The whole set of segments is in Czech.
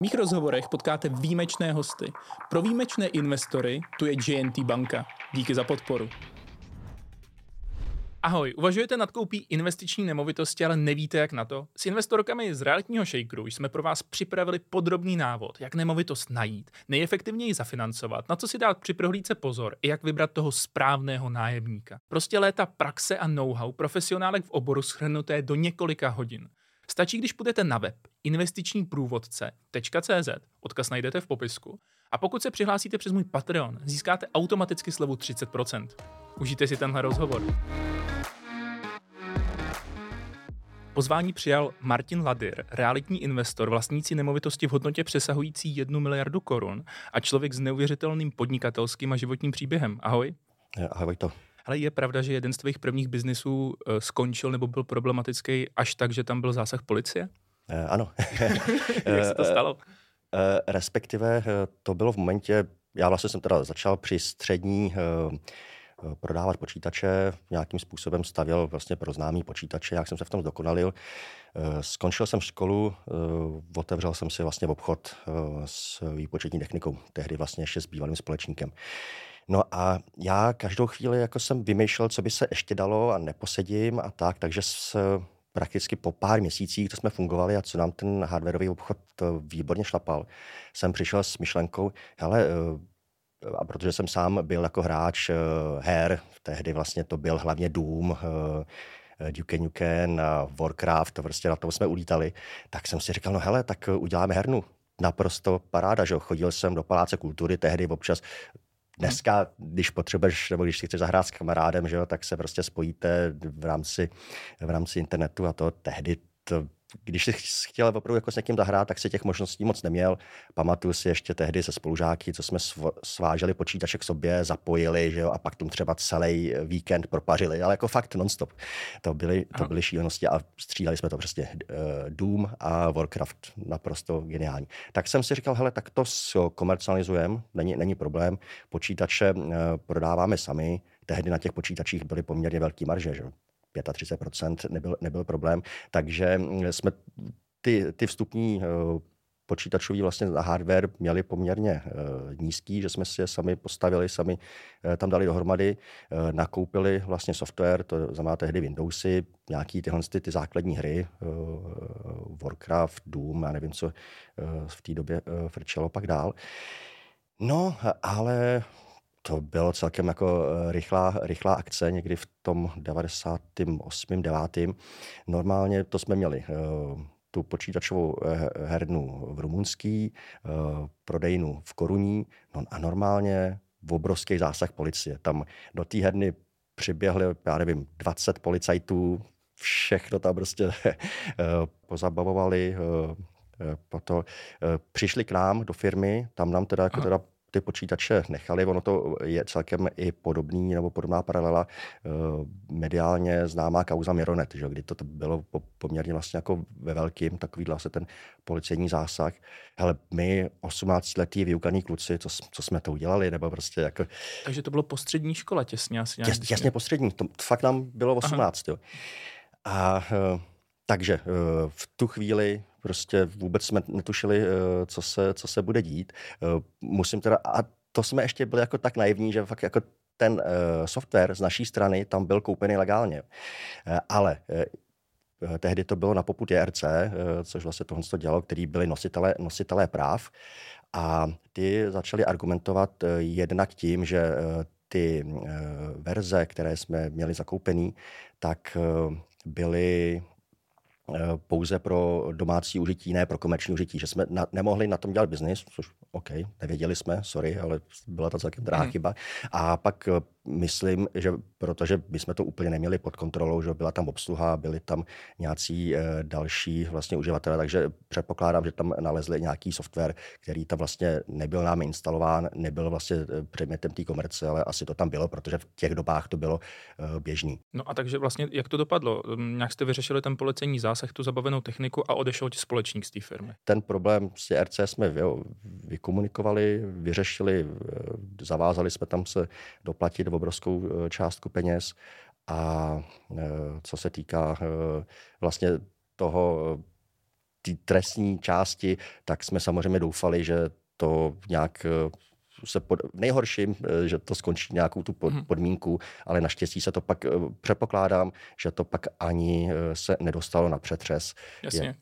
V mých rozhovorech potkáte výjimečné hosty. Pro výjimečné investory tu je JNT banka. Díky za podporu. Ahoj, uvažujete nad koupí investiční nemovitosti, ale nevíte jak na to? S investorkami z realitního shakeru jsme pro vás připravili podrobný návod, jak nemovitost najít, nejefektivněji zafinancovat, na co si dát při prohlídce pozor i jak vybrat toho správného nájemníka. Prostě léta praxe a know-how profesionálek v oboru shrnuté do několika hodin. Stačí, když půjdete na web investičníprůvodce.cz, odkaz najdete v popisku, a pokud se přihlásíte přes můj Patreon, získáte automaticky slevu 30%. Užijte si tenhle rozhovor. Pozvání přijal Martin Ladyr, realitní investor vlastnící nemovitosti v hodnotě přesahující 1 miliardu korun a člověk s neuvěřitelným podnikatelským a životním příběhem. Ahoj. Ahoj to. Ale je pravda, že jeden z tvých prvních biznisů skončil nebo byl problematický až tak, že tam byl zásah policie? Ano. Jak se to stalo? Respektive to bylo v momentě, já vlastně jsem teda začal při střední prodávat počítače, nějakým způsobem stavěl vlastně pro známý počítače, jak jsem se v tom zdokonalil. Skončil jsem školu, otevřel jsem si vlastně obchod s výpočetní technikou, tehdy vlastně ještě s bývalým společníkem. No a já každou chvíli jako jsem vymýšlel, co by se ještě dalo a neposedím a tak, takže prakticky po pár měsících, co jsme fungovali a co nám ten hardwarový obchod výborně šlapal, jsem přišel s myšlenkou, hele, a protože jsem sám byl jako hráč her, tehdy vlastně to byl hlavně Doom, Duke Nukem, Warcraft, to prostě na tom jsme ulítali, tak jsem si říkal, no hele, tak uděláme hernu. Naprosto paráda, že jo, chodil jsem do Paláce kultury, tehdy občas. Dneska, když potřebuješ, nebo když si chceš zahrát s kamarádem, že jo, tak se prostě spojíte v rámci internetu a to tehdy když jsi chtěl opravdu jako s někým zahrát, tak si těch možností moc neměl. Pamatuju si ještě tehdy se spolužáky, co jsme sváželi počítače k sobě, zapojili, že jo, a pak tomu třeba celý víkend propařili, ale jako fakt non-stop. To byly šílenosti a střídali jsme to prostě Doom a Warcraft, naprosto geniální. Tak jsem si říkal, hele, tak to komercializujeme, není problém, počítače prodáváme sami, tehdy na těch počítačích byly poměrně velký marže, že jo. 35% nebyl problém, takže jsme ty vstupní počítačový vlastně na hardware měli poměrně nízký, že jsme si je sami postavili, sami tam dali dohromady, nakoupili vlastně software, to znamená tehdy Windowsy, nějaký tyhle ty základní hry, Warcraft, Doom, já nevím, co v té době frčelo pak dál. No, ale to bylo celkem jako rychlá akce, někdy v tom 98. 9. Normálně to jsme měli tu počítačovou hernu v Rumunský, prodejnu v Koruní, no a normálně obrovský zásah policie. Tam do té herny přiběhli, já nevím, 20 policajtů, všechno tam prostě pozabavovali. Potom přišli k nám do firmy, tam nám teda ty počítače nechali, ono to je celkem i podobný nebo podobná paralela mediálně známá kauza Mironet, že? Kdy to bylo poměrně vlastně jako ve velkým, takový vlastně ten policejní zásah. Hele, my 18letí vyukaný kluci, co jsme to udělali, nebo prostě jako... Takže to bylo po střední škole těsně asi nějak? Těsně po střední, to fakt nám bylo 18. Jo. A takže v tu chvíli prostě vůbec jsme netušili, co se bude dít. Musím teda, a to jsme ještě byli jako tak naivní, že fakt jako ten software z naší strany tam byl koupený legálně. Ale tehdy to bylo na popud JRC, což vlastně tohle dělalo, který byli nositelé práv. A ty začali argumentovat jednak tím, že ty verze, které jsme měli zakoupený, tak byly pouze pro domácí užití, ne pro komerční užití, že jsme nemohli na tom dělat biznis, což OK, nevěděli jsme, sorry, ale byla to celkem drahá chyba. A pak myslím, že protože bychom to úplně neměli pod kontrolou, že byla tam obsluha, byli tam nějací další vlastně uživatelé, takže předpokládám, že tam nalezli nějaký software, který tam vlastně nebyl námi instalován, nebyl vlastně předmětem té komerce, ale asi to tam bylo, protože v těch dobách to bylo běžný. No a takže vlastně, jak to dopadlo? Jak jste vyřešili ten policejní zásah, tu zabavenou techniku a odešel ti společník z té firmy? Ten problém s RC jsme vykomunikovali, vyřešili, zavázali jsme tam se doplatit obrovskou částku peněz a co se týká vlastně toho té trestní části, tak jsme samozřejmě doufali, že to nějak v nejhorším, že to skončí nějakou tu podmínku, ale naštěstí se to pak, předpokládám, že to pak ani se nedostalo na přetřes. Jasně.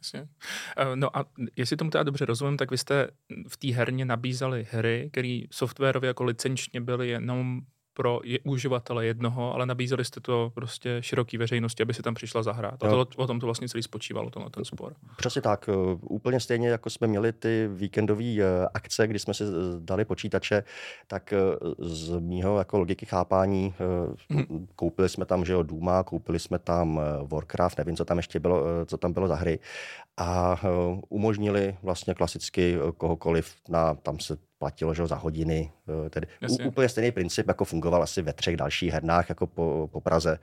No a jestli tomu teda dobře rozumím, tak vy jste v té herně nabízeli hry, které softwarově jako licenčně byly jenom pro uživatele jednoho, ale nabízeli jste to prostě široký veřejnosti, aby si tam přišla zahrát. A o tom to vlastně celý spočívalo, ten spor. Přesně tak. Úplně stejně, jako jsme měli ty víkendové akce, kdy jsme si dali počítače, tak z mýho jako logiky chápání koupili jsme tam, že jo, Duma, koupili jsme tam Warcraft, nevím, co tam ještě bylo, co tam bylo za hry, a umožnili vlastně klasicky kohokoliv, tam se platilo, že za hodiny. Tedy úplně stejný princip, jako fungoval asi ve 3 dalších hernách, jako po Praze.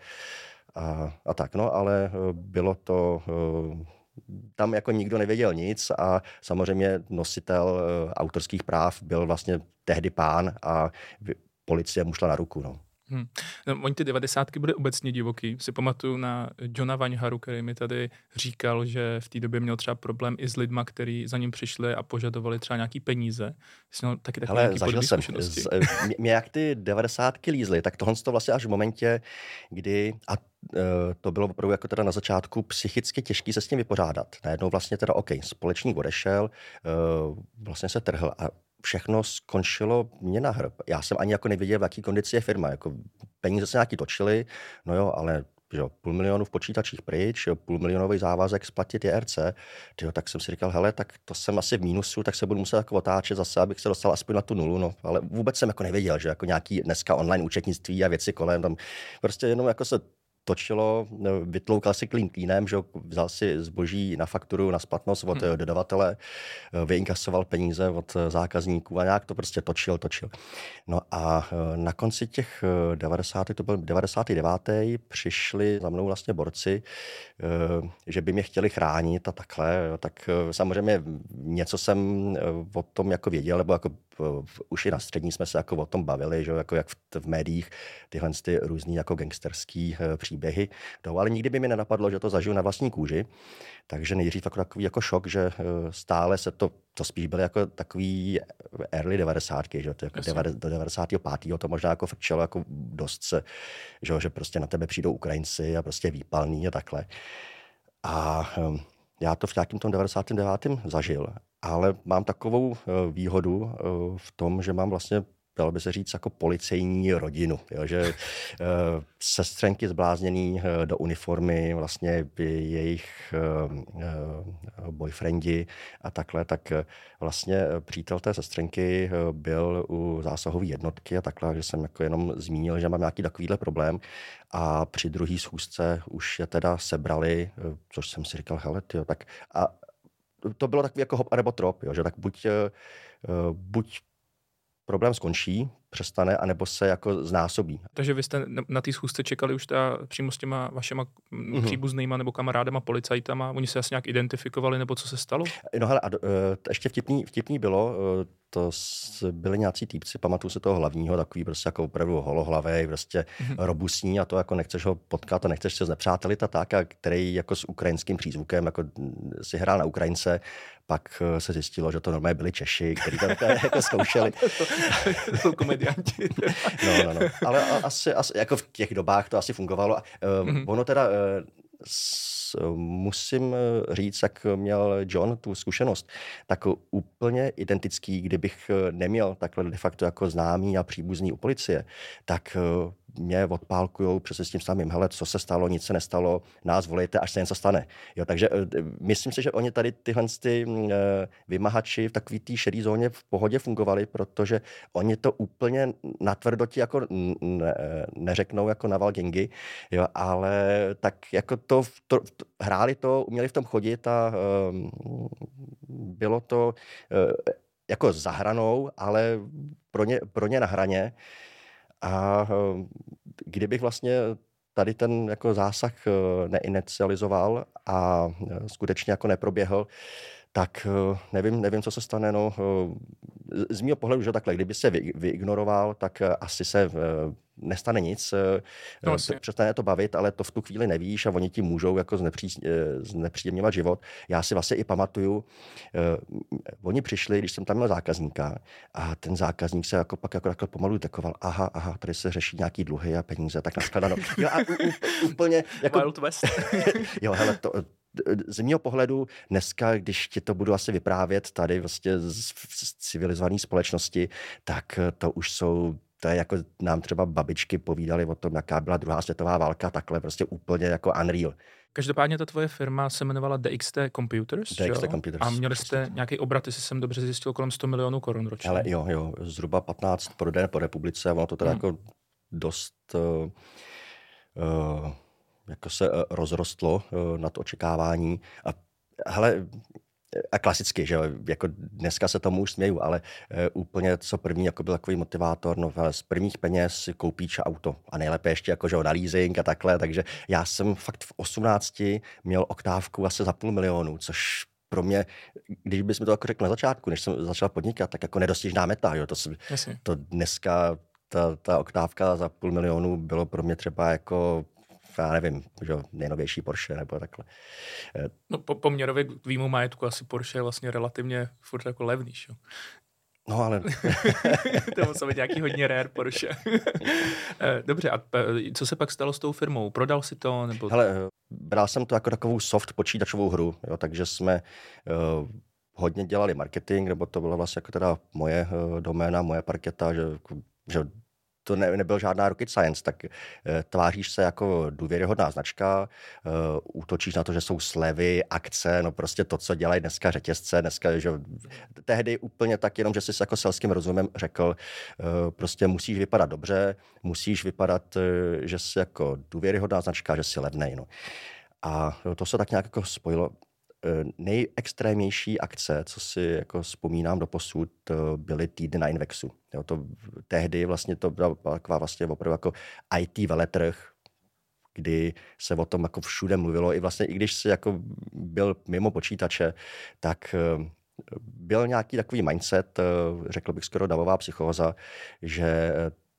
A tak, no, ale bylo to... Tam jako nikdo nevěděl nic a samozřejmě nositel autorských práv byl vlastně tehdy pán a policie mu šla na ruku, no. No, oni ty 90. byly obecně divoký. Si pamatuju na Johna Vaňharu, který mi tady říkal, že v té době měl třeba problém i s lidma, kteří za ním přišli a požadovali třeba nějaký peníze. Jsi měl taky nějaký zažil jsem. Mě jak ty 90. lízly, tak tohle to vlastně až v momentě, kdy, a to bylo opravdu jako teda na začátku psychicky těžký se s tím vypořádat. Najednou vlastně teda společník odešel, vlastně se trhl a všechno skončilo mě na hrb. Já jsem ani jako nevěděl, v jaký kondici je firma. Jako peníze se nějaký točily, no jo, ale jo, 500 000 v počítačích pryč, 500 000 závazek splatit JRC, tak jsem si říkal, hele, tak to jsem asi v mínusu, tak se budu muset jako otáčet zase, abych se dostal aspoň na tu nulu, no. Ale vůbec jsem jako nevěděl, že jako nějaký dneska online účetnictví a věci kolem, tam prostě jenom jako se točilo, vytloukal si klínem, že vzal si zboží na fakturu, na splatnost od dodavatele, vyinkasoval peníze od zákazníků a nějak to prostě točil. No a na konci těch 90. to byl 99. přišli za mnou vlastně borci, že by mě chtěli chránit a takhle, tak samozřejmě něco jsem o tom jako věděl, nebo jako už i na střední jsme se jako o tom bavili, že jako jak v médiích tyhle ty různý jako gangsterský příběhy. Ale nikdy by mi nenapadlo, že to zažiju na vlastní kůži. Takže nejdřív jako takový jako šok, že stále se to spíš byly jako takový early 90, že to jako do 95. to možná jako frčelo jako dost se, že prostě na tebe přijdou Ukrajinci a prostě výpalný a takhle. A já to v nějakém tom 99. zažil, ale mám takovou výhodu v tom, že mám vlastně, dalo by se říct, jako policejní rodinu, jo, že sestřenky zblázněný do uniformy, vlastně jejich boyfriendí a takhle, tak vlastně přítel té sestřenky byl u zásahové jednotky a takhle, že jsem jako jenom zmínil, že mám nějaký takovýhle problém a při druhý schůzce už je teda sebrali, což jsem si říkal, hele, tyjo, tak a to bylo takový jako hop a nebo trop, jo, že tak buď problém skončí, přestane, anebo se jako znásobí. Takže vy jste na té schůzce čekali už přímo s těma vašima příbuznýma nebo kamarádama, policajtama, oni se asi nějak identifikovali, nebo co se stalo? No hele, ještě vtipný bylo, to byli nějací týpci, pamatuju se toho hlavního, takový prostě jako opravdu holohlavej, prostě robustní a to jako nechceš ho potkat a nechceš se znepřátelit a tak, a který jako s ukrajinským přízvukem jako si hrál na Ukrajince, pak se zjistilo, že to normálně byli Češi, kteří to jako zkoušeli. To jsou komedianti. No. Ale asi jako v těch dobách to asi fungovalo. Ono teda musím říct, jak měl John tu zkušenost, tak úplně identický, kdybych neměl takhle de facto jako známý a příbuzný u policie, tak mě odpálkujou přesně s tím samým, hele, co se stalo, nic se nestalo, nás volejte, až se něco stane. Jo, takže myslím si, že oni tady tyhle vymahači v takový té šedý zóně v pohodě fungovali, protože oni to úplně natvrdo ti jako neřeknou jako naval gengy, jo, ale tak jako to hráli to, uměli v tom chodit a bylo to jako za hranou, ale pro ně na hraně. A kdybych vlastně tady ten jako zásah neinicializoval a skutečně jako neproběhl, tak nevím, co se stane. No, z mého pohledu, že takhle, kdyby se vyignoroval, tak asi se nestane nic, No, přestane to bavit, ale to v tu chvíli nevíš a oni ti můžou jako znepříjemňovat život. Já si vlastně i pamatuju, oni přišli, když jsem tam měl zákazníka a ten zákazník se jako pak jako takhle pomalu dekoval, aha, tady se řeší nějaký dluhy a peníze, tak naskladanou. Jo, a úplně jako... Wild West. Jo, hele, z mého pohledu dneska, když ti to budu asi vyprávět tady vlastně z civilizované společnosti, tak to je jako nám třeba babičky povídali o tom, jaká byla druhá světová válka, takhle prostě úplně jako unreal. Každopádně ta tvoje firma se jmenovala DXT Computers, Computers. A měli jste nějaký obrat, jestli jsem dobře zjistil, kolem 100 milionů korun ročně. Ale jo, zhruba 15 prodejen po republice, ono to teda jako dost jako se rozrostlo nad očekávání. A klasicky, že jako dneska se tomu už směju, ale úplně co první jako byl takový motivátor, no z prvních peněz si koupíš auto a nejlépe ještě jako, že na leasing a takhle, takže já jsem fakt v 18 měl oktávku asi za 500 000, což pro mě, když bys mi to jako řekl na začátku, než jsem začal podnikat, tak jako nedostižná meta, jo, to dneska ta oktávka za 500 000 bylo pro mě třeba jako já nevím, že nejnovější Porsche nebo takhle. No poměrově k tvýmu majetku asi Porsche je vlastně relativně furt jako levný, jo? No ale... To musel být nějaký hodně rare Porsche. Dobře, a co se pak stalo s tou firmou? Prodal si to? Nebo... Hele, bral jsem to jako takovou soft počítačovou hru, jo, takže jsme hodně dělali marketing, nebo to byla vlastně jako teda moje doména, moje parketa, že to nebyl žádná rocket science, tak tváříš se jako důvěryhodná značka, útočíš na to, že jsou slevy, akce, no prostě to, co dělají dneska řetězce, že tehdy úplně tak jenom, že jsi jako selským rozumem řekl, prostě musíš vypadat dobře, musíš vypadat, že jsi jako důvěryhodná značka, že jsi levnej, no. A to se tak nějak jako spojilo. Nejextrémnější akce, co si jako vzpomínám doposud, byly týdny na Invexu. Jo, tehdy vlastně to byla taková vlastně opravdu jako IT veletrh, kdy se o tom jako všude mluvilo. I vlastně, i když jsi jako byl mimo počítače, tak byl nějaký takový mindset, řekl bych skoro davová psychóza, že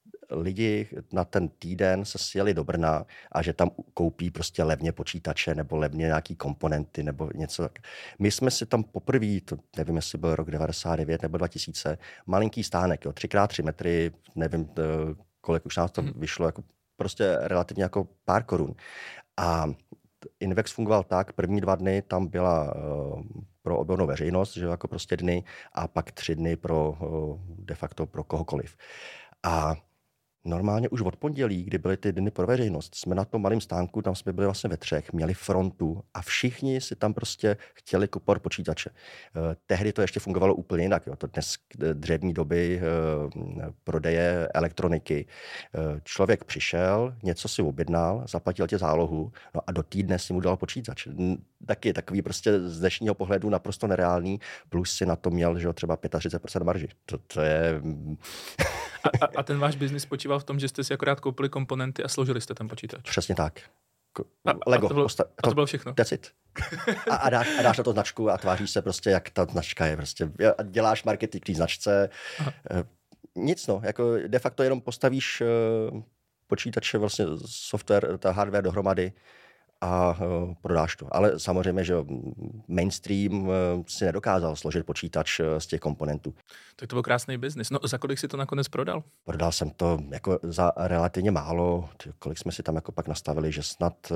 lidi na ten týden se sjeli do Brna a že tam koupí prostě levně počítače nebo levně nějaký komponenty nebo něco tak. My jsme si tam poprvé, to nevím, jestli byl rok 99 nebo 2000, malinký stánek, 3x3 metry, nevím, kolik už nás to vyšlo, jako prostě relativně jako pár korun. A Invex fungoval tak, první 2 dny tam byla pro odbornou veřejnost, že jako prostě dny, a pak 3 dny pro de facto pro kohokoliv. A normálně už od pondělí, kdy byly ty dny pro veřejnost, jsme na tom malém stánku, tam jsme byli vlastně ve 3, měli frontu a všichni si tam prostě chtěli kupovat počítače. Tehdy to ještě fungovalo úplně jinak. Jo. To dnes dřevní doby prodeje elektroniky. Člověk přišel, něco si objednal, zaplatil tě zálohu, no a do týdne si mu dal počítač. Taky takový prostě z dnešního pohledu naprosto nereálný, plus si na to měl, že třeba 35% marži. To je... A ten váš biznis spočíval v tom, že jste si akorát koupili komponenty a složili jste ten počítač? Přesně tak. Lego. To bylo všechno. That's it. A dáš na to značku a tváříš se prostě, jak ta značka je. Prostě děláš marketing k té značce. Aha. Nic, no. Jako de facto jenom postavíš počítače, vlastně software, ta hardware dohromady a prodáš to. Ale samozřejmě, že mainstream si nedokázal složit počítač z těch komponentů. Tak to byl krásný biznis. No za kolik si to nakonec prodal? Prodal jsem to jako za relativně málo. Kolik jsme si tam jako pak nastavili, že snad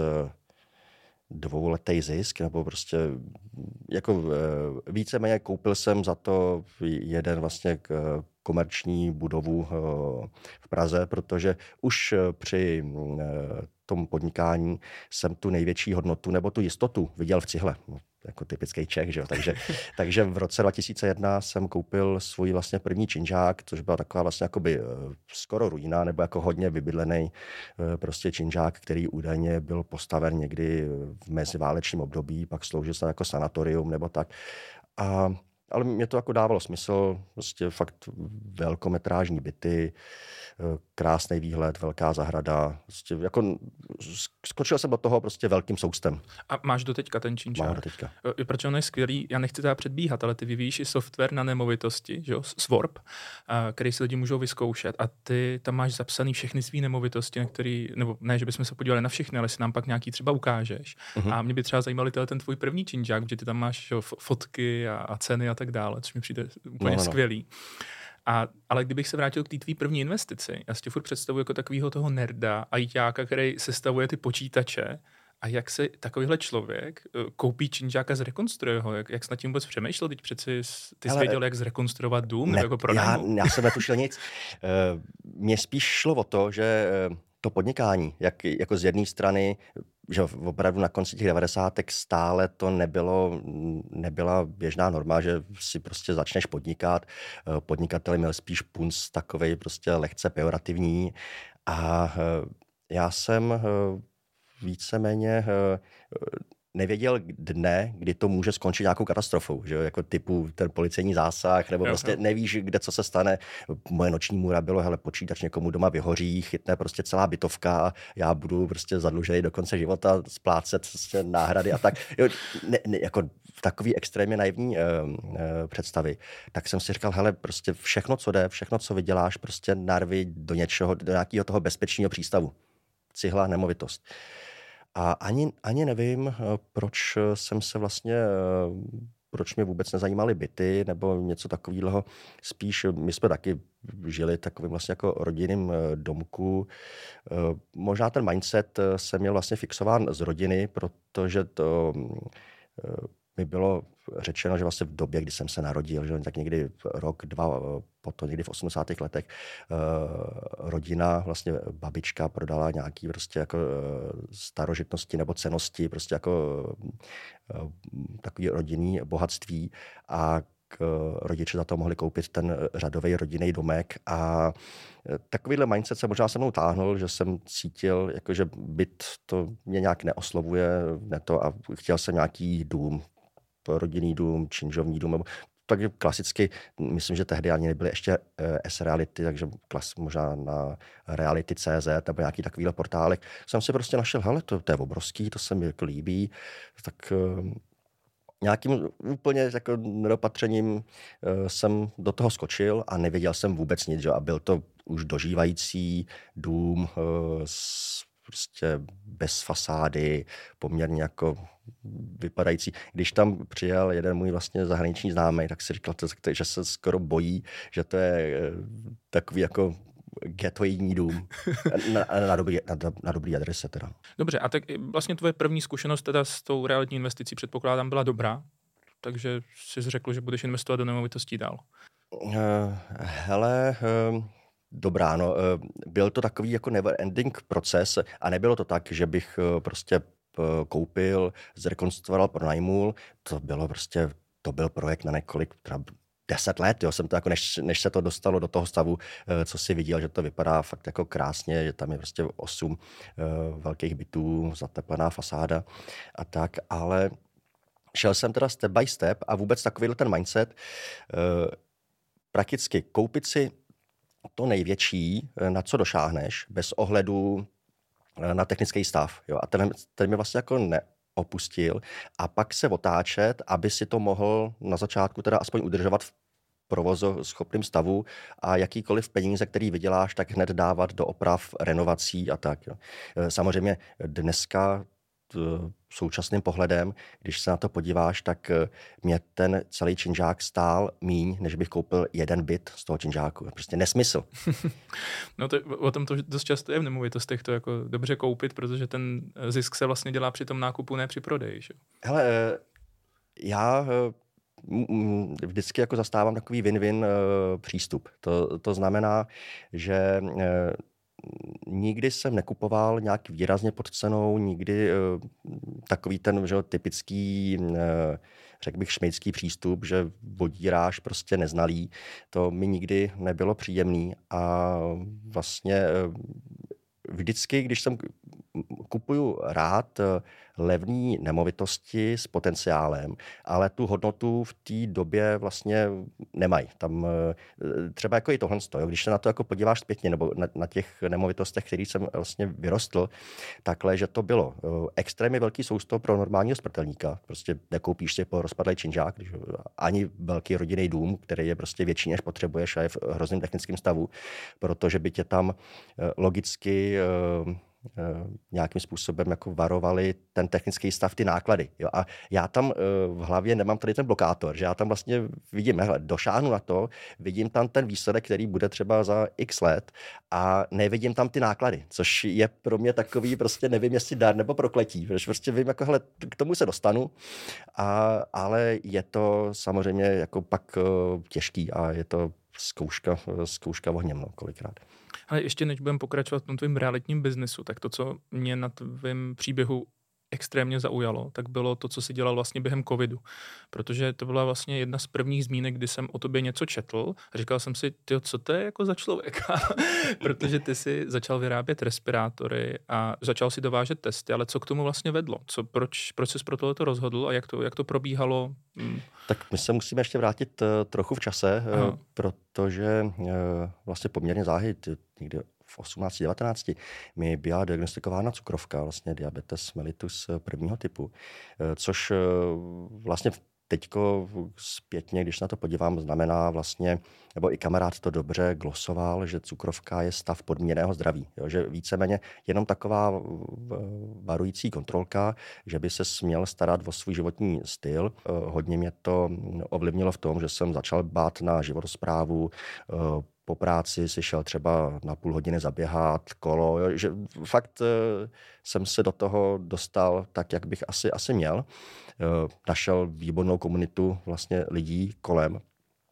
2letý zisk, nebo prostě jako víceméně koupil jsem za to jeden vlastně komerční budovu v Praze, takže už při tom podnikání jsem tu největší hodnotu nebo tu jistotu viděl v cihle. Jako typický Čech, že jo? Takže v roce 2001 jsem koupil svůj vlastně první činžák, což byla taková vlastně jakoby skoro ruína, nebo jako hodně vybydlený prostě činžák, který údajně byl postaven někdy v meziválečním období, pak sloužil se jako sanatorium nebo tak. A ale mě to jako dávalo smysl, prostě fakt velkometrážní byty, krásný výhled, velká zahrada, prostě jako skočil jsem do toho prostě velkým soustem. A máš do teďka ten činčák? Mám do teďka. Proč on je skvělý? Já nechci teda předbíhat, ale ty vyvíjíš i software na nemovitosti, že jo? Swarp, který si lidi můžou vyzkoušet a ty tam máš zapsaný všechny svý nemovitosti, na který, nebo ne, že bychom se podívali na všechny, ale si nám pak nějaký třeba ukážeš. A mě by třeba zajímal ten tvůj první činčák, protože ty tam máš fotky a ceny a tak dále, což mi přijde úplně skvělý. Ale kdybych se vrátil k té tvý první investici, já si tě furt představuji jako takovýho toho nerda, ajťáka, který sestavuje ty počítače, a jak se takovýhle člověk koupí činžáka, zrekonstruuje ho? Jak jsi nad tím vůbec přemýšlel? Teď přeci ty jsi věděl, jak zrekonstruovat dům? Ne, jako já jsem netušil nic. Mně spíš šlo o to, že to podnikání, jako z jedné strany, že opravdu na konci těch 90. stále to nebyla běžná norma, že si prostě začneš podnikat. Podnikatel měl spíš punc takovej prostě lehce pejorativní a já jsem víceméně nevěděl dne, kdy to může skončit nějakou katastrofou, že jako typu ten policejní zásah, nebo prostě nevíš, kde co se stane. Moje noční můra bylo, hele, počítač někomu doma vyhoří, chytne prostě celá bytovka, já budu prostě zadlužený do konce života, splácet prostě náhrady a tak. Jo, jako takový extrémně naivní představy. Tak jsem si říkal, hele, prostě všechno, co jde, všechno, co vyděláš, prostě narvi do něčeho, do nějakého toho bezpečného přístavu. Cihla, nemovitost. A ani nevím, proč jsem se vlastně, proč mě vůbec nezajímaly byty nebo něco takového. Spíš my jsme taky žili takovým vlastně jako rodinným domku. Možná ten mindset jsem měl vlastně fixován z rodiny, protože to mi bylo řečeno, že vlastně v době, kdy jsem se narodil, že tak někdy rok, dva, potom někdy v 80. letech rodina, vlastně babička prodala nějaký prostě jako starožitnosti nebo cennosti, prostě jako takový rodinný bohatství a rodiče za to mohli koupit ten řadový rodinný domek a takovýhle mindset se možná se mnou táhnul, že jsem cítil, jako že byt to mě nějak neoslovuje a chtěl jsem nějaký dům, rodinný dům, činžovní dům, takže klasicky, myslím, že tehdy ani nebyly ještě S-reality, takže možná na reality.cz nebo nějaký takovýhle portálek, jsem si prostě našel, hele, to je obrovský, to se mi jako líbí, tak nějakým úplně jako nedopatřením jsem do toho skočil a nevěděl jsem vůbec nic, že? A byl to už dožívající dům prostě bez fasády, poměrně jako vypadající. Když tam přijel jeden můj vlastně zahraniční známý, tak si říkal, že se skoro bojí, že to je takový jako ghettoidní dům na dobrý adrese teda. Dobře, a tak vlastně tvoje první zkušenost teda s tou realitní investicí, předpokládám, byla dobrá, takže jsi řekl, že budeš investovat do nemovitostí dál. Hele, dobrá, no, byl to takový jako never ending proces a nebylo to tak, že bych prostě koupil, zrekonstruoval, pronajmul, to byl projekt na několik, 10 let, jo, jsem to jako, než se to dostalo do toho stavu, co si viděl, že to vypadá fakt jako krásně, že tam je prostě 8 velkých bytů, zateplená fasáda a tak, ale šel jsem teda step by step a vůbec takovýhle ten mindset, prakticky koupit si to největší, na co došáhneš, bez ohledu na technický stav. Jo. A ten mi vlastně jako neopustil. A pak se otáčet, aby si to mohl na začátku teda aspoň udržovat v provozoschopném stavu a jakýkoliv peníze, který vyděláš, tak hned dávat do oprav, renovací a tak. Jo. Samozřejmě dneska současným pohledem, když se na to podíváš, tak mě ten celý činžák stál míň, než bych koupil jeden byt z toho činžáku. Prostě nesmysl. No to, o tom to dost často je v nemovitostech to jako dobře koupit, protože ten zisk se vlastně dělá při tom nákupu, ne při prodeji. Že? Hele, já vždycky jako zastávám takový win-win přístup. To znamená, že nikdy jsem nekupoval nějak výrazně pod cenou, nikdy takový ten typický, řekl bych, šmejdský přístup, že odíráš prostě neznalý. To mi nikdy nebylo příjemný a vlastně vždycky, když jsem kupuju rád levné nemovitosti s potenciálem, ale tu hodnotu v té době vlastně nemají. Tam třeba jako i tohle, když se na to jako podíváš zpětně, nebo na těch nemovitostech, který jsem vlastně vyrostl, takhle, že to bylo extrémně velký sousto pro normálního smrtelníka. Prostě nekoupíš si po rozpadlej činžák, ani velký rodinný dům, který je prostě větší, než potřebuješ a je v hrozném technickém stavu, protože by tě tam logicky nějakým způsobem jako varovali ten technický stav, ty náklady. Jo? A já tam v hlavě nemám tady ten blokátor, že já tam vlastně vidím, došáhnu na to, vidím tam ten výsledek, který bude třeba za x let a nevidím tam ty náklady, což je pro mě takový prostě nevím, jestli dar nebo prokletí, protože prostě vím, jako k tomu se dostanu, ale je to samozřejmě jako pak těžký a je to zkouška ohněm, kolikrát. Ale ještě než budeme pokračovat v tom tvým realitním biznesu, tak to, co mě na tvém příběhu extrémně zaujalo, tak bylo to, co jsi dělal vlastně během covidu. Protože to byla vlastně jedna z prvních zmínek, kdy jsem o tobě něco četl a říkal jsem si, co to je jako za člověka? Protože ty si začal vyrábět respirátory a začal si dovážet testy, ale co k tomu vlastně vedlo? Proč jsi pro tohleto rozhodl a jak to probíhalo? Tak my se musíme ještě vrátit trochu v čase, protože vlastně poměrně záhy, někdy v 18-19 mi byla diagnostikována cukrovka, vlastně diabetes mellitus prvního typu, což vlastně teďko zpětně, když na to podívám, znamená vlastně, nebo i kamarád to dobře glosoval, že cukrovka je stav podmíněného zdraví. Jo, že víceméně jenom taková varující kontrolka, že by se směl starat o svůj životní styl. Hodně mě to ovlivnilo v tom, že jsem začal bát na životosprávu, po práci si šel třeba na půl hodiny zaběhat kolo, jo, že fakt jsem se do toho dostal tak, jak bych asi měl. Našel výbornou komunitu vlastně lidí kolem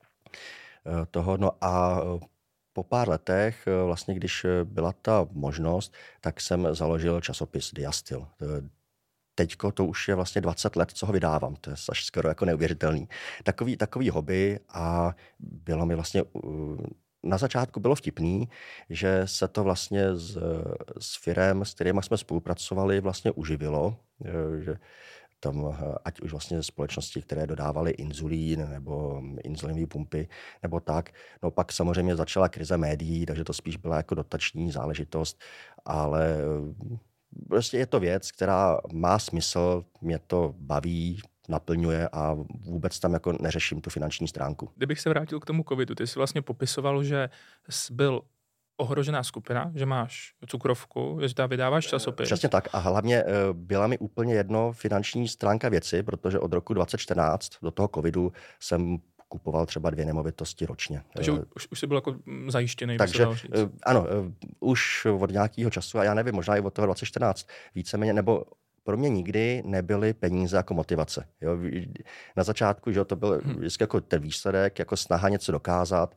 toho. No a po pár letech, vlastně když byla ta možnost, tak jsem založil časopis Diastyl. Teďko to už je vlastně 20 let, co ho vydávám. To je až skoro jako neuvěřitelný. Takový hobby a bylo mi vlastně na začátku bylo vtipný, že se to vlastně s firem, s kterými jsme spolupracovali, vlastně uživilo, že tam ať už vlastně společnosti, které dodávaly inzulín nebo inzulinové pumpy nebo tak. No pak samozřejmě začala krize médií, takže to spíš byla jako dotační záležitost, ale prostě je to věc, která má smysl, mě to baví, naplňuje a vůbec tam jako neřeším tu finanční stránku. Kdybych se vrátil k tomu covidu, ty jsi vlastně popisoval, že jsi byl ohrožená skupina, že máš cukrovku, že tam vydáváš časopis. Přesně tak a hlavně byla mi úplně jedno finanční stránka věci, protože od roku 2014 do toho covidu jsem kupoval třeba 2 nemovitosti ročně. Takže už jsi byl jako zajištěný. Takže ano, už od nějakého času, a já nevím, možná i od toho 2014 víceméně, nebo pro mě nikdy nebyly peníze jako motivace. Jo? Na začátku, že to byl vždycky jako ten výsledek, jako snaha něco dokázat,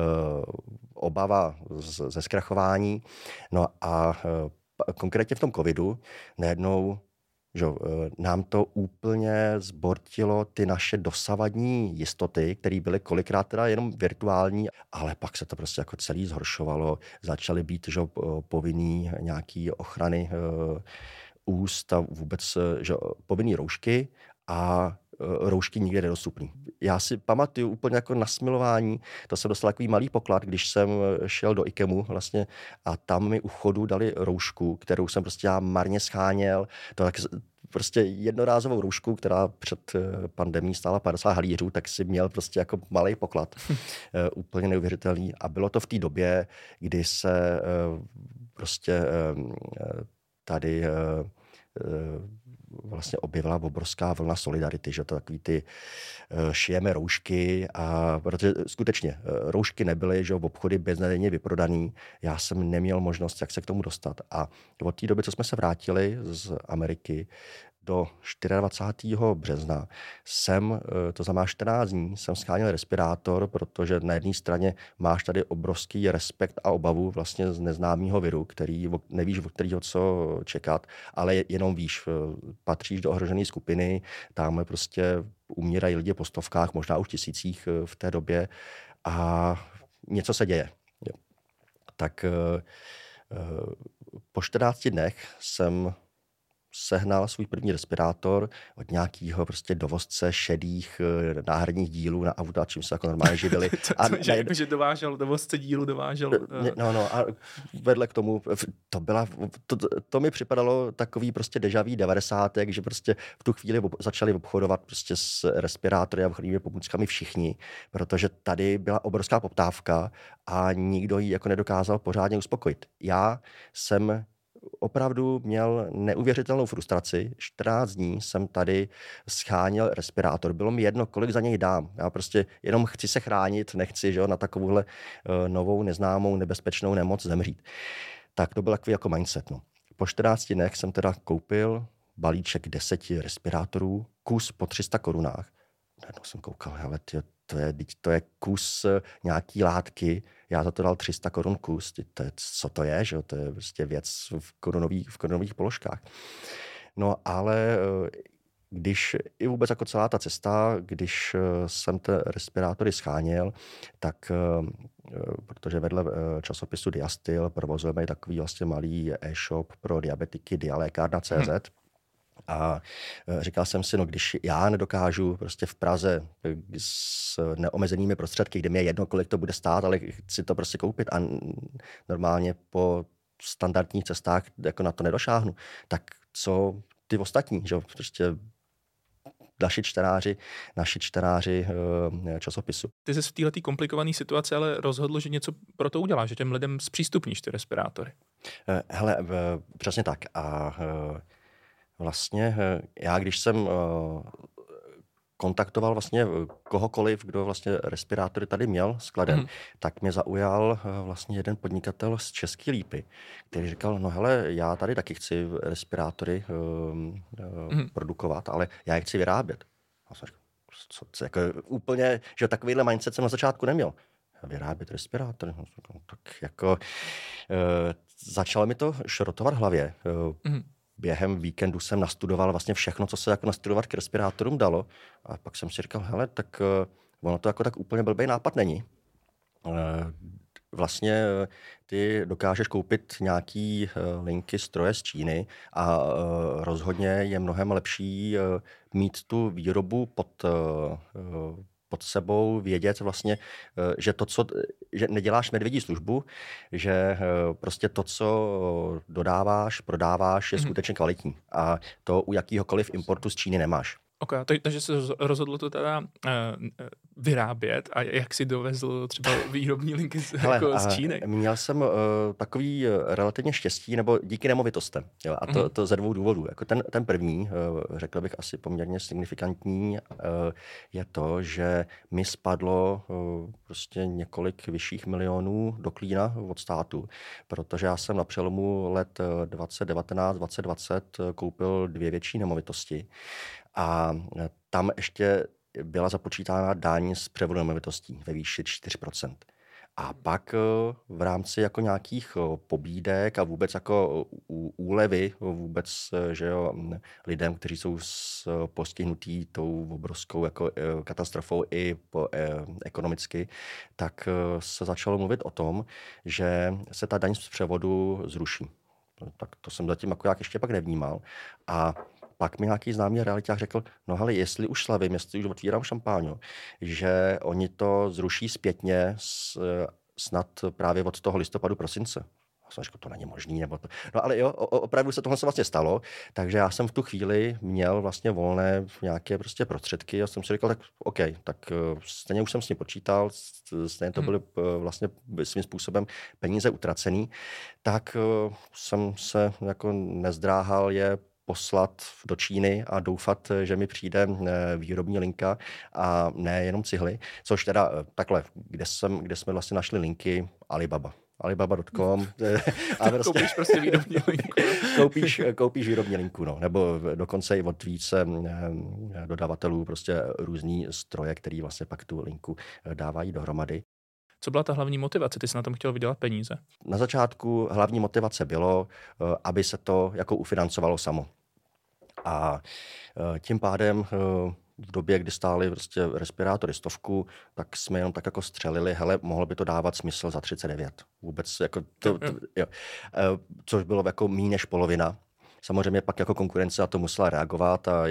obava ze zkrachování. No a konkrétně v tom covidu najednou že nám to úplně zbortilo ty naše dosavadní jistoty, které byly kolikrát teda jenom virtuální, ale pak se to prostě jako celý zhoršovalo. Začaly být že povinný nějaký ochrany úst a vůbec že povinný roušky a roušky nikde nedostupný. Já si pamatuju úplně jako na smilování, to jsem dostal takový malý poklad, když jsem šel do IKEMu vlastně a tam mi u vchodu dali roušku, kterou jsem prostě já marně scháněl. To tak prostě jednorázovou roušku, která před pandemií stála 50 halířů, tak si měl prostě jako malý poklad. Úplně neuvěřitelný. A bylo to v té době, kdy se prostě tady vlastně objevila obrovská vlna solidarity, že to takový ty šijeme roušky a protože skutečně roušky nebyly, že v obchody beznadějně vyprodaný, já jsem neměl možnost, jak se k tomu dostat a od té doby, co jsme se vrátili z Ameriky, do 24. března jsem, to znamená 14 dní, jsem scháněl respirátor, protože na jedné straně máš tady obrovský respekt a obavu vlastně z neznámého viru, který nevíš, od kterého co čekat, ale jenom víš, patříš do ohrožené skupiny, tam prostě umírají lidi po stovkách, možná už tisících v té době a něco se děje. Tak po 14 dnech jsem sehnal svůj první respirátor od nějakého prostě dovozce šedých náhradních dílů na auta, čím se jako normálně živili. Že dovážel dovozce dílu, dovážel... No a vedle k tomu, to mi připadalo takový prostě dejaví 90. že prostě v tu chvíli začali obchodovat prostě s respirátory a ochrannými pomůckami všichni, protože tady byla obrovská poptávka a nikdo ji jako nedokázal pořádně uspokojit. Já jsem opravdu měl neuvěřitelnou frustraci. 14 dní jsem tady scháněl respirátor. Bylo mi jedno, kolik za něj dám. Já prostě jenom chci se chránit, nechci, že jo, na takovouhle novou, neznámou, nebezpečnou nemoc zemřít. Tak to byl takový jako mindset. No. Po 14 dnech jsem teda koupil balíček 10 respirátorů, kus po 300 korunách. Najednou jsem koukal, hele, to je kus nějaký látky, já za to dal 300 korun kus, co to je, že? To je prostě věc v korunových položkách. No ale když i vůbec jako celá ta cesta, když jsem ty respirátory scháněl, tak protože vedle časopisu Diastyl provozujeme i takový vlastně malý e-shop pro diabetiky dialékárna.cz. A říkal jsem si, no když já nedokážu prostě v Praze s neomezenými prostředky, kde mi je jedno, kolik to bude stát, ale chci to prostě koupit a normálně po standardních cestách jako na to nedošáhnu, tak co ty ostatní, že prostě naši čtenáři časopisu. Ty jsi v této komplikované situaci ale rozhodl, že něco pro to uděláš, že těm lidem zpřístupníš ty respirátory. Hele, přesně tak. A vlastně já, když jsem kontaktoval vlastně kohokoliv, kdo vlastně respirátory tady měl skladen, tak mě zaujal vlastně jeden podnikatel z České Lípy, který říkal, no hele, já tady taky chci respirátory produkovat, ale já je chci vyrábět. A jsem říkal, jako úplně, že takovýhle mindset jsem na začátku neměl. Vyrábět respirátory, tak jako začalo mi to šrotovat v hlavě. Během víkendu jsem nastudoval vlastně všechno, co se jako nastudovat k respirátorům dalo. A pak jsem si říkal, hele, tak ono to jako tak úplně blbej nápad není. Vlastně ty dokážeš koupit nějaký linky stroje z Číny a rozhodně je mnohem lepší mít tu výrobu pod sebou, vědět vlastně, že že neděláš medvědí službu, že prostě to, co dodáváš, prodáváš, je skutečně kvalitní. A to u jakýhokoliv importu z Číny nemáš. Okay, takže se rozhodlo to teda vyrábět a jak si dovezl třeba výrobní linky z Číny? Měl jsem takový relativně štěstí, nebo díky nemovitostem. Jo, a to ze 2 důvodů. Jako ten první, řekl bych asi poměrně signifikantní, je to, že mi spadlo prostě několik vyšších milionů do klína od státu, protože já jsem na přelomu let 2019-2020 koupil 2 větší nemovitosti. A tam ještě byla započítána daň z převodu nemovitostí ve výši 4%. A pak v rámci jako nějakých pobídek a vůbec jako úlevy vůbec, že jo, lidem, kteří jsou postihnutí tou obrovskou jako katastrofou i ekonomicky, tak se začalo mluvit o tom, že se ta daň z převodu zruší. Tak to jsem zatím jako jak ještě pak nevnímal. A pak mi nějaký známý realiták řekl, no hele, jestli už slavím, jestli už otvírám šampáň, že oni to zruší zpětně snad právě od toho listopadu, prosince. A jsem řekl, to není možný, nebo to. No ale jo, opravdu se tohle vlastně stalo, takže já jsem v tu chvíli měl vlastně volné nějaké prostě prostředky a jsem si říkal, tak OK, tak stejně už jsem s ním počítal, stejně to byly vlastně svým způsobem peníze utracený, tak jsem se jako nezdráhal je poslat do Číny a doufat, že mi přijde výrobní linka a ne jenom cihly. Což teda takhle, kde jsme vlastně našli linky, Alibaba.com. Koupíš prostě výrobní linku. koupíš výrobní linku, no. Nebo dokonce i od více dodavatelů prostě různý stroje, který vlastně pak tu linku dávají dohromady. Co byla ta hlavní motivace? Ty jsi na tom chtěl vydělat peníze? Na začátku hlavní motivace bylo, aby se to jako ufinancovalo samo. A tím pádem v době, kdy stály prostě respirátory 100, tak jsme jenom tak jako střelili, hele, mohlo by to dávat smysl za 39. Vůbec jako jo. Což bylo jako méně než polovina. samozřejmě pak jako konkurence na to musela reagovat a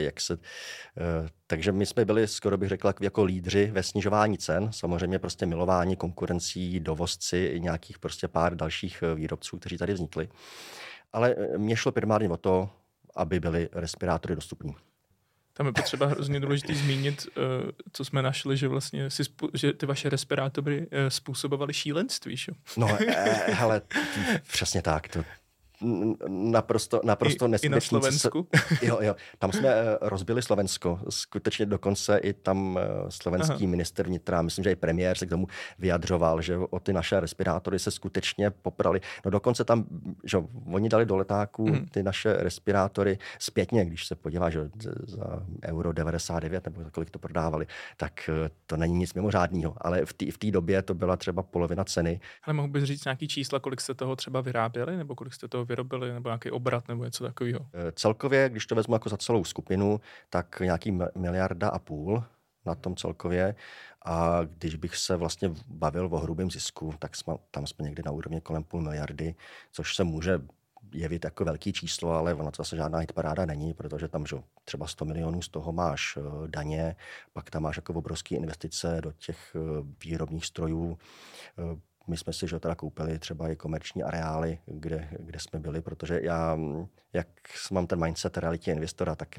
takže my jsme byli, skoro bych řekl, jako lídři ve snižování cen, samozřejmě prostě milování konkurencí, dovozci i nějakých prostě pár dalších výrobců, kteří tady vznikli. Ale mě šlo primárně o to, aby byly respirátory dostupní. Tam je potřeba hrozně důležitý zmínit, co jsme našli, že vlastně že ty vaše respirátory způsobovaly šílenství. Že? No, hele, přesně tak. Naprosto neskutečný. I na Slovensku? Jo, tam jsme rozbili Slovensko. Skutečně dokonce i tam slovenský minister vnitra, myslím, že i premiér se k tomu vyjadřoval, že o ty naše respirátory se skutečně poprali. No dokonce tam, že oni dali do letáků ty naše respirátory zpětně, když se podívá, že za euro 99 nebo za kolik to prodávali, tak to není nic mimořádného. Ale v té době to byla třeba polovina ceny. Ale mohl bys říct nějaký čísla, kolik jste toho třeba vyráběli, nebo kolik jste toho vyrobili, nebo nějaký obrat, nebo něco takového? Celkově, když to vezmu jako za celou skupinu, tak nějaký 1,5 miliardy na tom celkově. A když bych se vlastně bavil o hrubém zisku, tak tam jsme někdy na úrovni kolem 0,5 miliardy, což se může jevit jako velký číslo, ale ono to zase žádná hitparáda není, protože tam že třeba 100 milionů z toho máš daně, pak tam máš jako obrovské investice do těch výrobních strojů. My jsme si že teda koupili třeba i komerční areály, kde jsme byli, protože já, jak mám ten mindset realitě investora, tak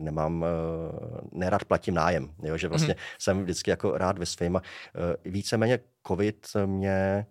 nerad platím nájem. Jo? Že vlastně jsem vždycky jako rád ve svým. Víceméně covid mě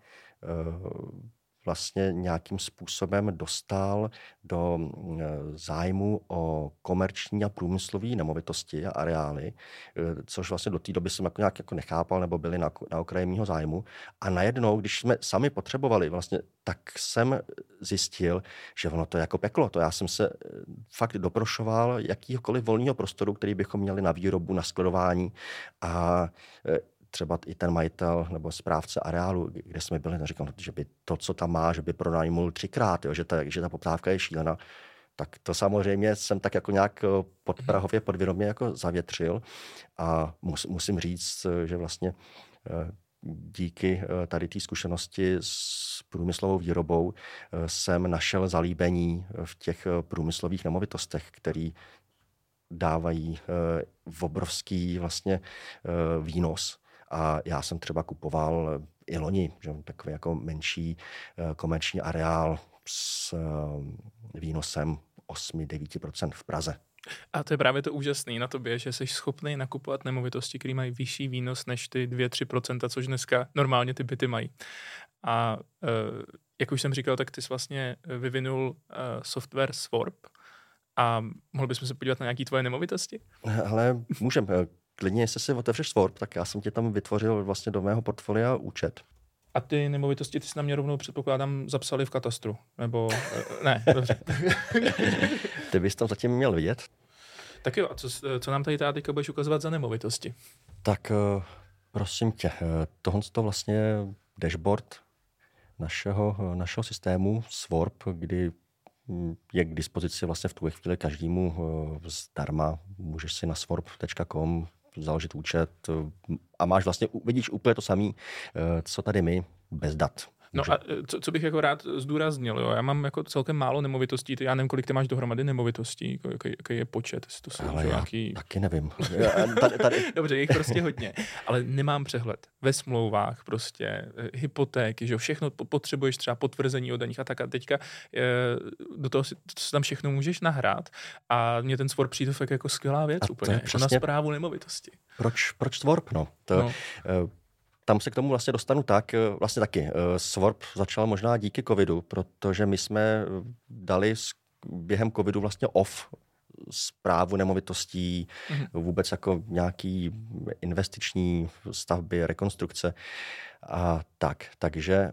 vlastně nějakým způsobem dostal do zájmu o komerční a průmyslové nemovitosti a areály, což vlastně do té doby jsem nějak jako nechápal nebo byli na okraji mýho zájmu. A najednou, když jsme sami potřebovali, vlastně, tak jsem zjistil, že ono to je jako peklo. To já jsem se fakt doprošoval jakýhokoliv volného prostoru, který bychom měli na výrobu, na skladování a třeba i ten majitel nebo správce areálu, kde jsme byli, říkal, že by to, co tam má, že by pronajmul 3krát, jo, že ta poptávka je šílená. Tak to samozřejmě jsem tak jako nějak podprahově, podvědomě jako zavětřil a musím říct, že vlastně díky tady té zkušenosti s průmyslovou výrobou jsem našel zalíbení v těch průmyslových nemovitostech, který dávají obrovský vlastně výnos. A já jsem třeba kupoval i loni, že takový jako menší komerční areál s výnosem 8-9% v Praze. A to je právě to úžasné na tobě, že jsi schopný nakupovat nemovitosti, které mají vyšší výnos než ty 2-3%, což dneska normálně ty byty mají. A jak už jsem říkal, tak ty jsi vlastně vyvinul software Swarp a mohl bychom se podívat na nějaké tvoje nemovitosti? Ale můžeme. Klidně, jestli si otevřeš Swarp, tak já jsem ti tam vytvořil vlastně do mého portfolia účet. A ty nemovitosti ty jsi na mě rovnou, předpokládám, zapsali v katastru? Nebo ne, dobře. Ty bys tam zatím měl vidět. Tak jo, a co nám tady teďka budeš ukazovat za nemovitosti? Tak prosím tě, tohle to vlastně dashboard našeho systému Swarp, kdy je k dispozici vlastně v tu chvíli každému zdarma. Můžeš si na swarp.com založit účet a vidíš úplně to samé, co tady my, bez dat. No a co bych jako rád zdůraznil, jo? Já mám jako celkem málo nemovitostí, já nevím, kolik ty máš dohromady nemovitostí, jaký je počet, jestli to jsou ale nějaký... taky nevím. Tady. Dobře, je jich prostě hodně, ale nemám přehled. Ve smlouvách prostě, hypotéky, že všechno potřebuješ třeba potvrzení o daních a tak a teďka do toho si tam všechno můžeš nahrát a mě ten Swarp přijde fakt jako skvělá věc úplně, přesně... na správu nemovitosti. Proč Swarp? Tam se k tomu vlastně dostanu vlastně taky. Swarp začal možná díky covidu, protože my jsme dali během covidu vlastně off správu nemovitostí, vůbec jako nějaký investiční stavby, rekonstrukce a tak. Takže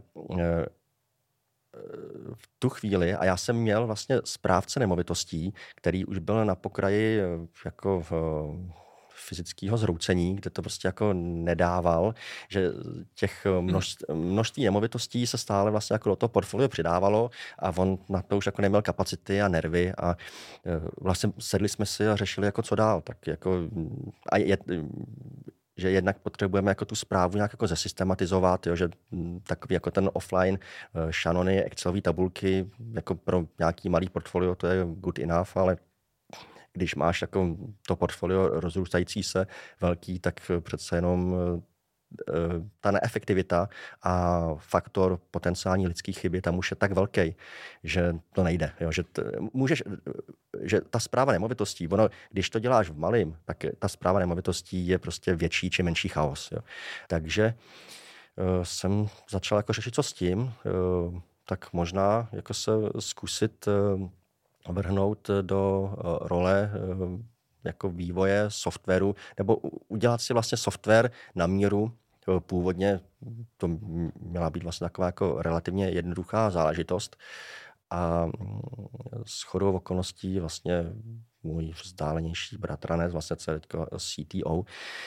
v tu chvíli, a já jsem měl vlastně správce nemovitostí, který už byl na pokraji jako fyzického zhroucení, kde to prostě jako nedával, že těch množství nemovitostí se stále vlastně jako do toho portfolio přidávalo a on na to už jako neměl kapacity a nervy a vlastně sedli jsme si a řešili jako co dál, tak jako že jednak potřebujeme jako tu správu nějak jako zesystematizovat, jo, že takový jako ten offline šanony, excelové tabulky, jako pro nějaký malý portfolio, to je good enough, ale když máš jako to portfolio rozrůstající se velký, tak přece jenom ta neefektivita a faktor potenciální lidských chyby tam už je tak velký, že to nejde. Jo? Že ta správa nemovitostí, ono, když to děláš v malém, tak ta správa nemovitostí je prostě větší či menší chaos. Jo? Takže jsem začal jako řešit, co s tím, tak možná jako se zkusit vrhnout do role jako vývoje softwaru, nebo udělat si vlastně software na míru. Původně to měla být vlastně taková jako relativně jednoduchá záležitost a shodou okolností vlastně můj vzdálenější bratranec, vlastně CTO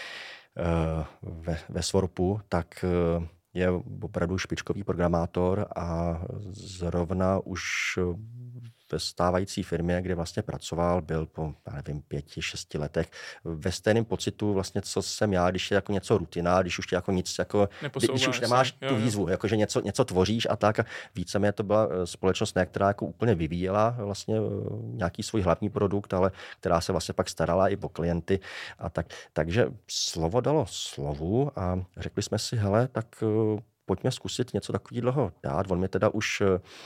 ve Swarpu, tak je opravdu špičkový programátor a zrovna už ve stávající firmě, kde vlastně pracoval, byl po, já nevím, 5-6 letech ve stejném pocitu vlastně, co jsem já, když je jako něco rutina, když už tě jako nic, jako, když už nemáš tu výzvu, jako, že něco tvoříš a tak. A víceméně to byla společnost, ne, která jako úplně vyvíjela vlastně nějaký svůj hlavní produkt, ale která se vlastně pak starala i o klienty a tak. Takže slovo dalo slovu a řekli jsme si, hele, tak pojďme zkusit něco takového dát. On mě teda už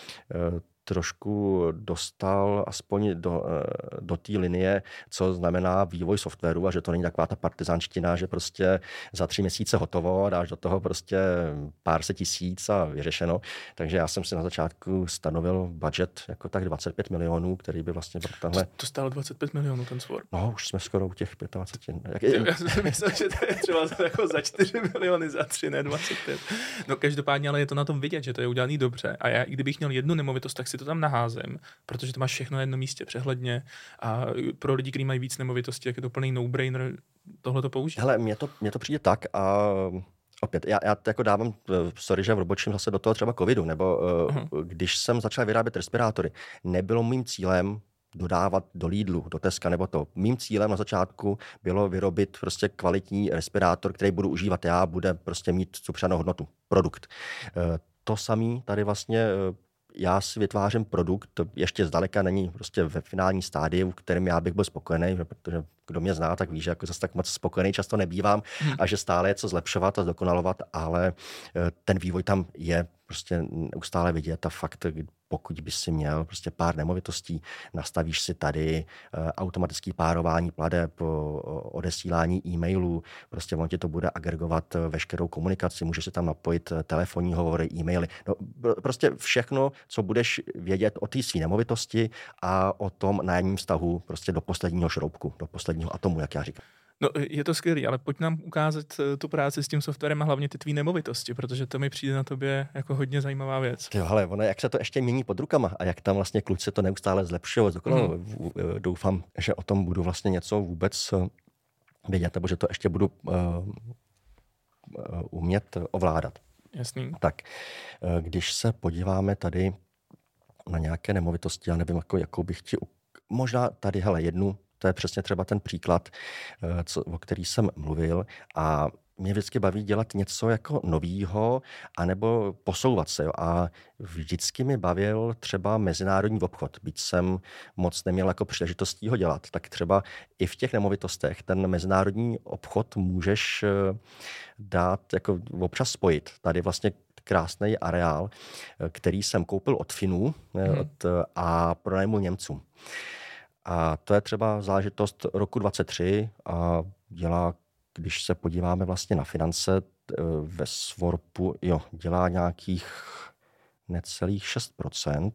trošku dostal aspoň do té linie, co znamená vývoj softwaru a že to není taková ta partizánština, že prostě za 3 měsíce hotovo, dáš do toho prostě pár set tisíc a vyřešeno. Takže já jsem si na začátku stanovil budget jako tak 25 milionů, který by vlastně byl tenhle... To stálo 25 milionů ten Swarp. No, už jsme skoro u těch 25. Já jsem myslel, že to je třeba jako za 4 miliony, za 3, ne 25. No každopádně, ale je to na tom vidět, že to je udělaný dobře. A já, i kdybych měl jednu nemovitost, tak si to tam naházím, protože to máš všechno na jednom místě přehledně a pro lidi, kteří mají víc nemovitostí, tak je to plný no-brainer tohle to použít. Hele, mně to přijde tak a opět, já to jako dávám, sorry, že odbočím zase do toho třeba covidu, nebo když jsem začal vyrábět respirátory, nebylo mým cílem dodávat do Lidlu, do Teska nebo to. Mým cílem na začátku bylo vyrobit prostě kvalitní respirátor, který budu užívat já, bude prostě mít přidanou hodnotu, produkt. To samé tady vlastně já si vytvářím produkt, to ještě zdaleka není prostě ve finální stádiu, v kterém já bych byl spokojený, protože kdo mě zná, tak ví, že jako zase tak moc spokojený často nebývám a že stále je co zlepšovat a zdokonalovat, ale ten vývoj tam je prostě neustále vidět a fakt, pokud bys si měl prostě pár nemovitostí, nastavíš si tady automatické párování plateb, odesílání e-mailů, prostě on ti to bude agregovat veškerou komunikaci, můžeš si tam napojit telefonní hovory, e-maily, no, prostě všechno, co budeš vědět o té své nemovitosti a o tom nájemním vztahu prostě do posledního šroubku, do posledního atomu, jak já říkám. No, je to skvělý, ale pojď nám ukázat tu práci s tím softwarem a hlavně ty tvý nemovitosti, protože to mi přijde na tobě jako hodně zajímavá věc. Jo, ale ono, jak se to ještě mění pod rukama a jak tam vlastně kluci to neustále zlepšují. Doufám, že o tom budu vlastně něco vůbec vědět, nebo že to ještě budu umět ovládat. Jasný. Tak, když se podíváme tady na nějaké nemovitosti, já nevím, jakou bych ti... Možná tady, hele, jednu, to je přesně třeba ten příklad, o který jsem mluvil a mě vždycky baví dělat něco jako novýho, anebo posouvat se. Jo. A vždycky mi bavil třeba mezinárodní obchod. Byť jsem moc neměl jako příležitostí ho dělat, tak třeba i v těch nemovitostech ten mezinárodní obchod můžeš dát, jako občas spojit. Tady vlastně krásný areál, který jsem koupil od Finů a pronajmul Němcům. A to je třeba záležitost roku 2023 a dělá, když se podíváme vlastně na finance ve Swarpu, dělá nějakých necelých 6%.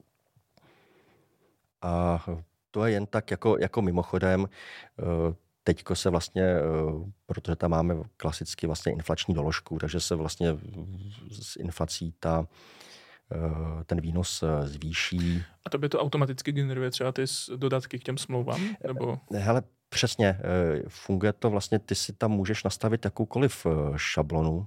A to je jen tak jako mimochodem, teďko se vlastně, protože tam máme klasicky vlastně inflační doložku, takže se vlastně s inflací ten výnos zvýší. A to by to automaticky generuje třeba ty dodatky k těm smlouvám? Nebo... Hele, přesně. Funguje to vlastně, ty si tam můžeš nastavit jakoukoliv šablonu.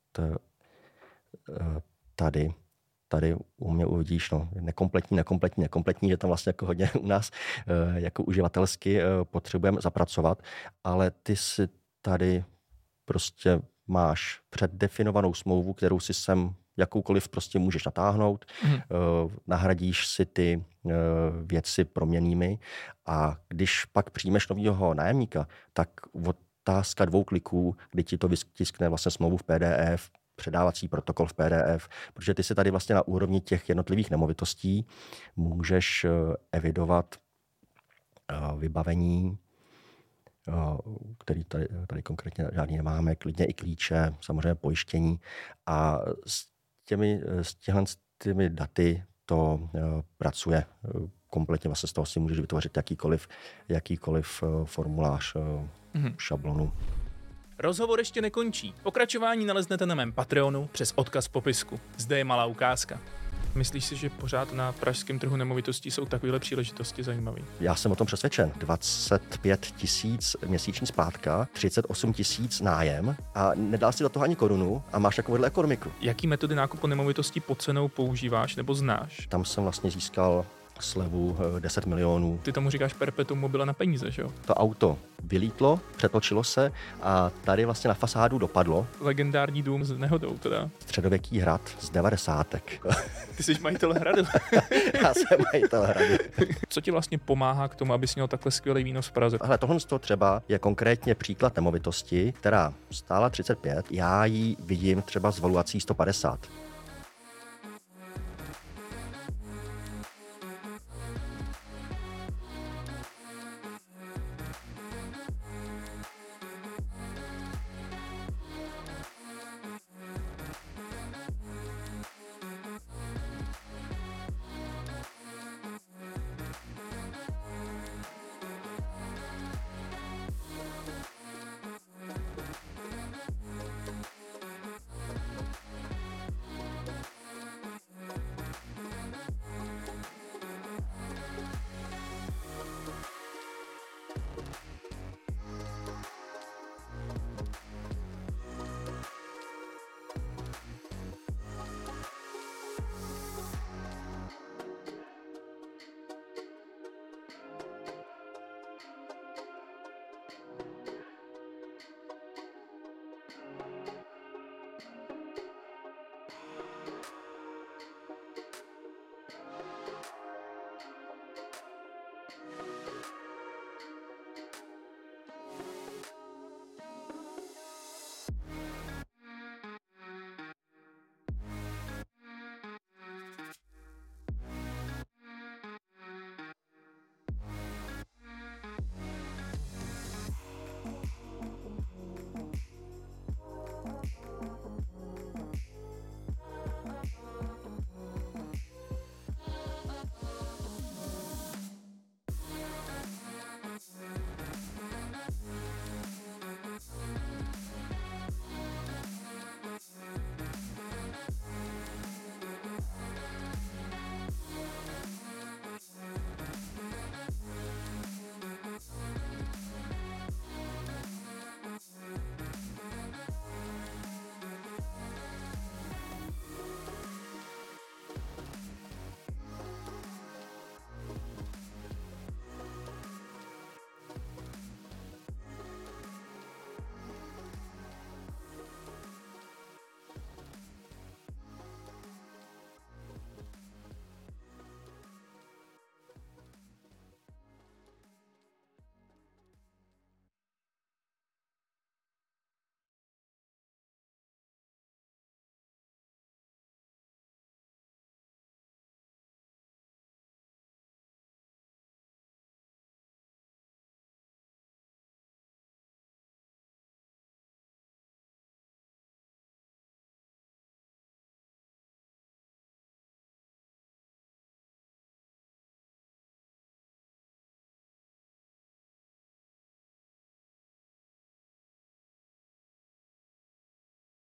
Tady u mě uvidíš, nekompletní, že tam vlastně jako hodně u nás jako uživatelsky potřebujeme zapracovat, ale ty si tady prostě máš předdefinovanou smlouvu, kterou si sem jakoukoliv prostě můžeš natáhnout, nahradíš si ty věci proměnnými a když pak přijmeš nového nájemníka, tak otázka 2 kliků, kdy ti to vytiskne vlastně smlouvu v PDF, předávací protokol v PDF, protože ty si tady vlastně na úrovni těch jednotlivých nemovitostí můžeš evidovat vybavení, který tady konkrétně žádný nemáme, klidně i klíče, samozřejmě pojištění a s těmi daty to pracuje kompletně, vlastně z toho si můžeš vytvořit jakýkoliv formulář, šablonu. Rozhovor ještě nekončí. Pokračování naleznete na mém Patreonu přes odkaz v popisku. Zde je malá ukázka. Myslíš si, že pořád na pražském trhu nemovitostí jsou takovéhle příležitosti zajímavé? Já jsem o tom přesvědčen. 25 000 měsíční splátka, 38 000 nájem a nedal si do toho ani korunu a máš takovouhle ekonomiku. Jaký metody nákupu nemovitostí pod cenou používáš nebo znáš? Tam jsem vlastně získal slevu 10 milionů. Ty tomu říkáš perpetuum mobile na peníze, že jo? To auto vylítlo, přetočilo se a tady vlastně na fasádu dopadlo. Legendární dům s nehodou teda. Středověký hrad z 90. Ty jsi majitel hradu. Já jsem majitel hradu. Co ti vlastně pomáhá k tomu, abys měl takhle skvělý výnos v Praze? Hele, tohle třeba je konkrétně příklad nemovitosti, která stála 35. Já ji vidím třeba s valuací 150.